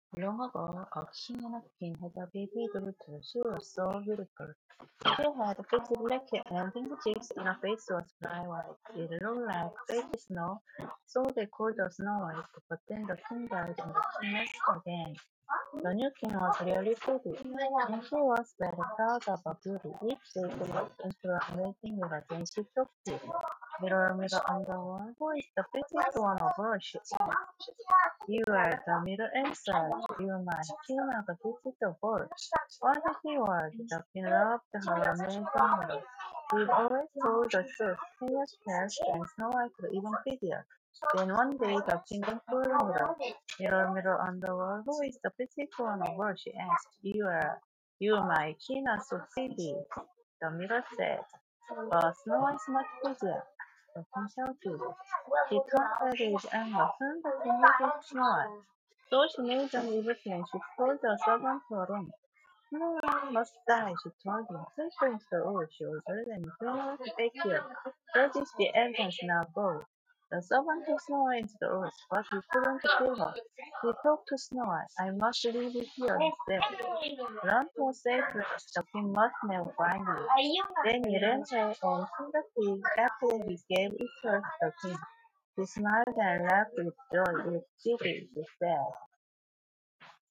Long ago, a king and a queen had a baby daughter. She was so beautiful. She had pretty black hair and pink cheeks, and her face was bright white. It looked like fake snow, so they called her Snow White. But then the king died and the king messed again. The new king was really pretty, and she was very proud of her beauty. Each day she looked into her amazing mirror, then she talked to it. Mirror, mirror on the wall, who is the prettiest one of all? She asked. You are the mirror answered. You are my king of the prettiest of all. What a keyword! The king loved her amazing mirror. We've always told the truth. 10 years passed, and Snow White was even prettier. Then one day the king went to the mirror. Mirror, mirror on the wall, who is the prettiest one of all? She asked. You, my king, are so pretty. The mirror said. But Snow White is much prettier. The king shouted. He turned red with anger. Soon the king hated Snow White. So she made an evil plan. She told the servant to her room. No one must die, she told him. Please go into the wood, she ordered, and bring us back here. That is the evidence, now go. The servant took Snow White into the woods, but he couldn't kill her. He talked to Snow White. I must leave you here, he said. Run to a safe place, the king must never find you. Then he ran away and killed the pig after he gave it to the king. He smiled and laughed with joy. It's pity, he said.